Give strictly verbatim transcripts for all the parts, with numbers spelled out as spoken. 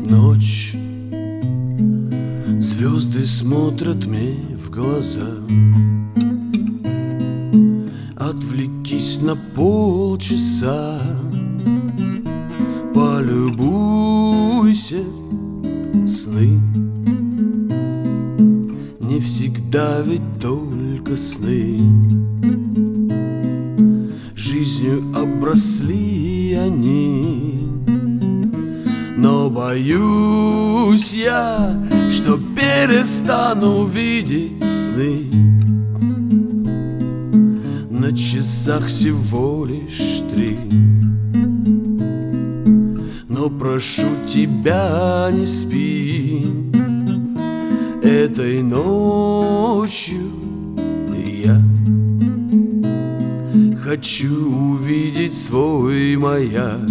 ночь, звезды смотрят мне в глаза. Отвлекись на полчаса, полюбуйся сны. Не всегда ведь только сны, жизнью обросли они. Но боюсь я, что перестану видеть сны. На часах всего лишь три. Но прошу тебя, не спи. Этой ночью я хочу увидеть свой маяк,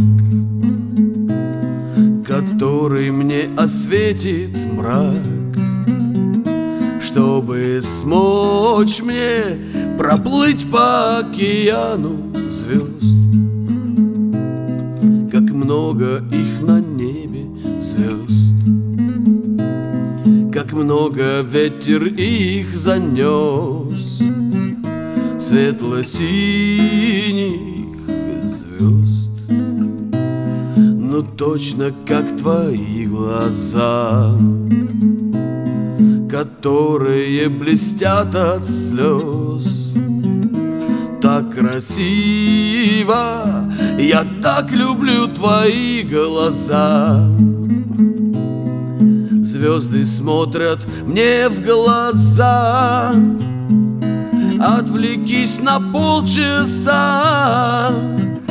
который мне осветит мрак, чтобы смочь мне проплыть по океану звезд. Как много их на небе звезд, как много ветер их занес, светло-синих звезд. Ну точно как твои глаза, которые блестят от слез. Так красиво, я так люблю твои глаза. Звезды смотрят мне в глаза. Отвлекись на полчаса,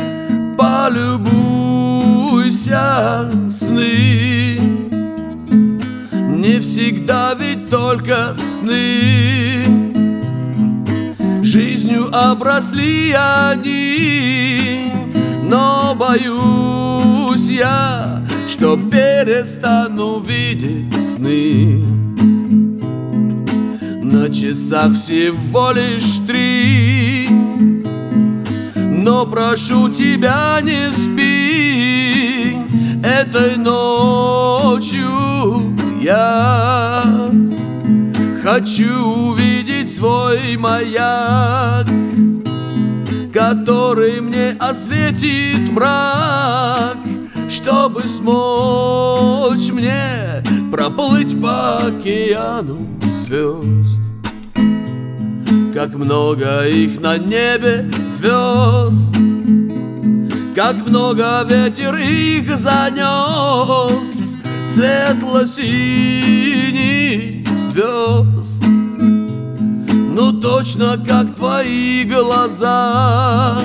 полюбуйся сны. Не всегда ведь только сны, жизнью обросли они. Но боюсь я, что перестану видеть сны. На часах всего лишь три. Но прошу тебя, не спи. Этой ночью я хочу увидеть свой маяк, который мне осветит мрак, чтобы смочь мне проплыть по океану звезд. Как много их на небе звезд, как много ветер их занес, светло-синих звезд. Ну точно как твои глаза,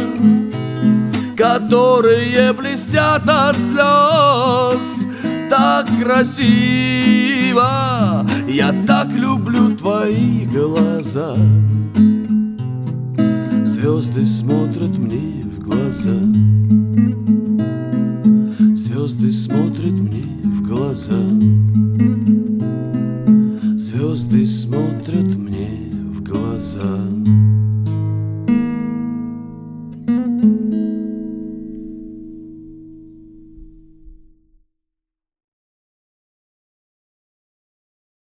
которые блестят от слез. Так красиво, я так люблю твои глаза. Звезды смотрят мне в глаза. Звезды смотрят мне в глаза. Звезды смотрят мне в глаза.